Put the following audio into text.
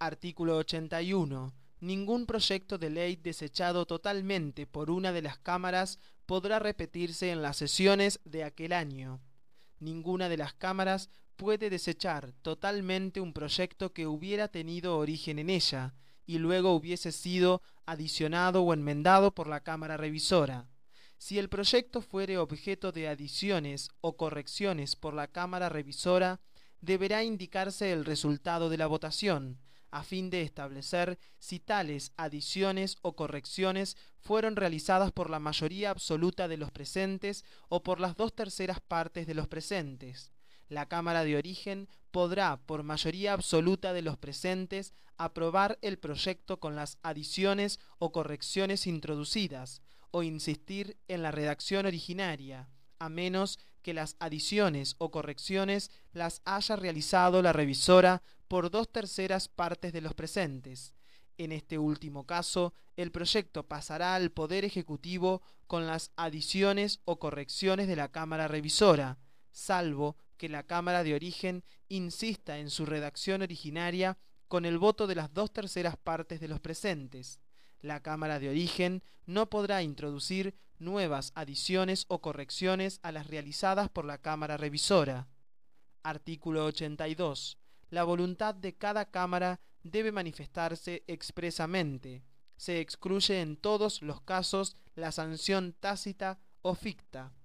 Artículo 81. Ningún proyecto de ley desechado totalmente por una de las cámaras podrá repetirse en las sesiones de aquel año. Ninguna de las cámaras puede desechar totalmente un proyecto que hubiera tenido origen en ella y luego hubiese sido adicionado o enmendado por la Cámara Revisora. Si el proyecto fuere objeto de adiciones o correcciones por la Cámara Revisora, deberá indicarse el resultado de la votación, a fin de establecer si tales adiciones o correcciones fueron realizadas por la mayoría absoluta de los presentes o por las 2/3 partes de los presentes. La Cámara de Origen podrá, por mayoría absoluta de los presentes, aprobar el proyecto con las adiciones o correcciones introducidas, o insistir en la redacción originaria, a menos que las adiciones o correcciones las haya realizado la revisora por 2/3 partes de los presentes. En este último caso, el proyecto pasará al Poder Ejecutivo con las adiciones o correcciones de la Cámara Revisora, salvo que la Cámara de Origen insista en su redacción originaria con el voto de las 2/3 partes de los presentes. La Cámara de Origen no podrá introducir nuevas adiciones o correcciones a las realizadas por la Cámara Revisora. Artículo 82. La voluntad de cada Cámara debe manifestarse expresamente. Se excluye en todos los casos la sanción tácita o ficta.